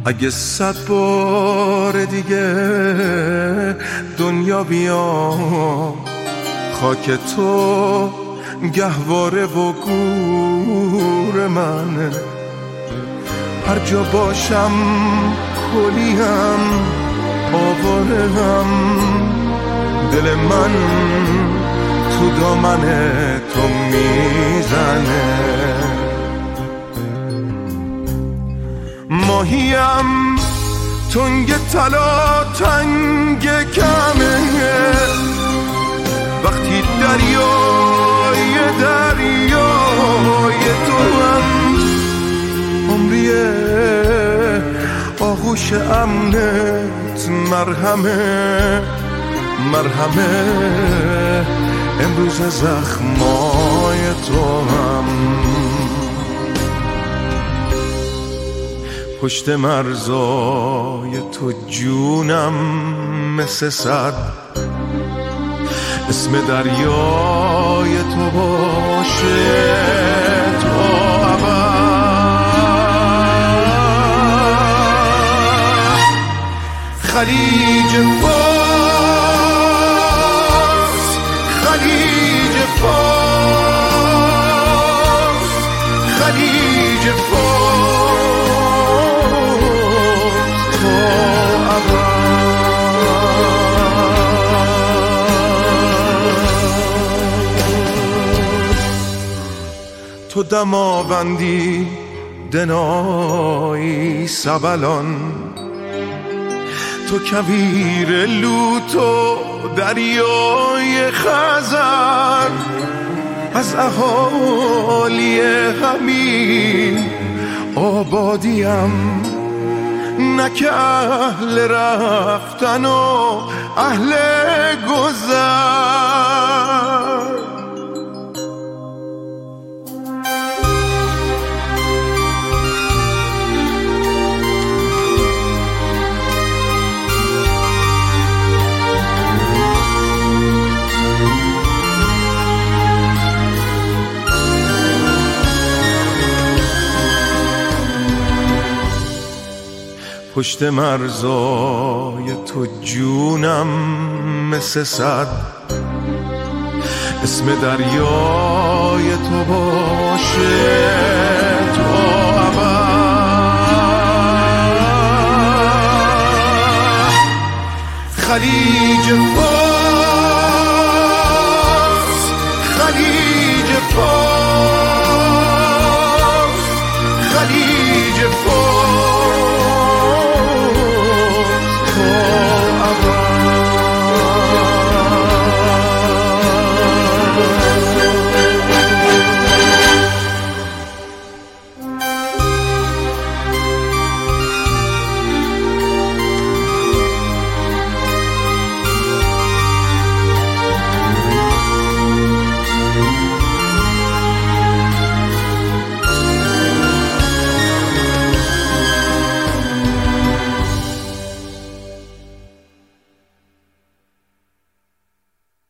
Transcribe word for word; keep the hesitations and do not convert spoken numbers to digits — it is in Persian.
اگه صد بار دیگه دنیا بیام خاک تو گهواره و گور منه، هر جا باشم کلیم آوارم، دل من تو دامن تو میزنه. ماهیم تنگ طلا تنگ کمه، وقتی دریای دریای تو هم عمریه، آغوش امنت مرهمه مرهمه، امروز زخمای تو هم پشت مرزای تو جونم مثل صد اسم دریای تو باشه تا ابد. خلیج فارس خلیج فارس خلیج فارس تا ابد. تو دماوندی دنایی سبلان، تو کویر لوت و دریای خزر، از اهالی همین آبادیم، نه که اهل رفتن و اهل گذر. پشت مرزای تو جونم مثل صد اسم دریای تو باشه تا ابد. خلیج